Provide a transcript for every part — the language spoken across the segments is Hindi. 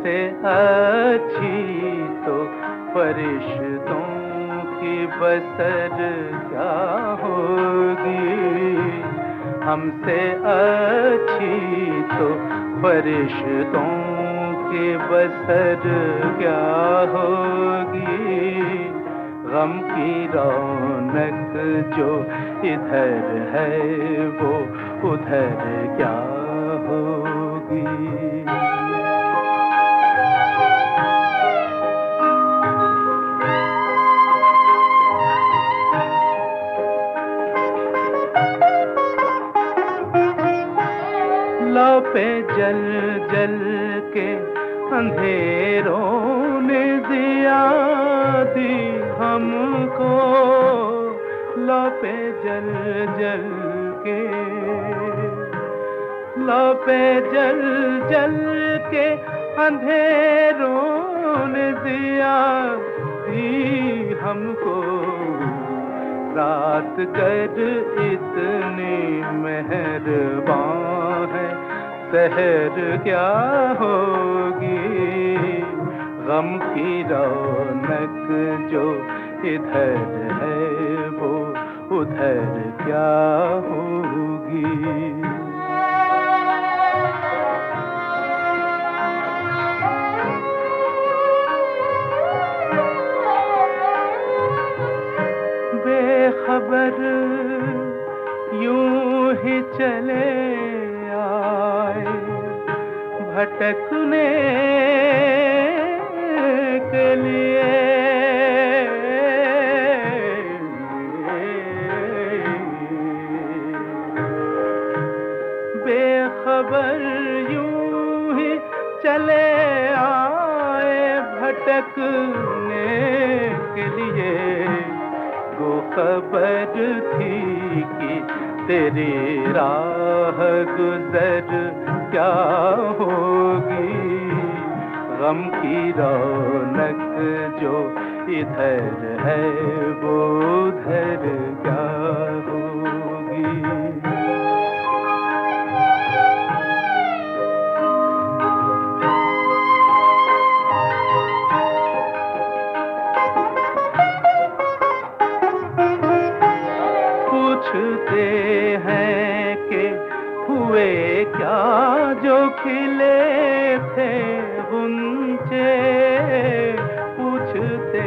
हमसे अच्छी तो फरिश्तों की बसर क्या होगी। हमसे अच्छी तो फरिश्तों की बसर क्या होगी। गम की रौनक जो इधर है वो उधर क्या होगी। लौ पे जल जल के अंधेरों ने जिया दी हमको। लौ पे जल जल के, लौ पे जल जल के अंधेरों ने जिया दी हमको। रात कर इतनी मेहरबान है, सहर क्या होगी। गम की रौनक जो इधर है वो उधर क्या होगी। बेखबर यूं ही चले आए भटकने के लिए। बेखबर यूं ही चले आए भटकने के लिए। वो खबर थी कि तेरी राह गुजर क्या होगी। गम की रौनक जो इधर है वो उधर क्या होगी। पूछते हैं कि हुए क्या जो खिले थे गुंचे। पूछते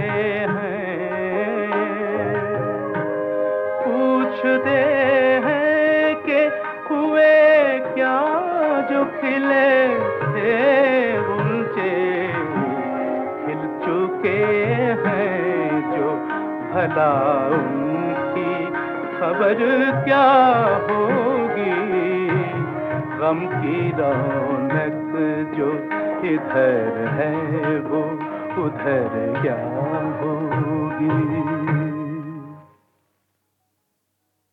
हैं कि हुए क्या जो खिले थे गुंचे। खिल चुके हैं जो भला उनकी खबर क्या होगी। गम की रौनक जो इधर है वो उधर क्या होगी।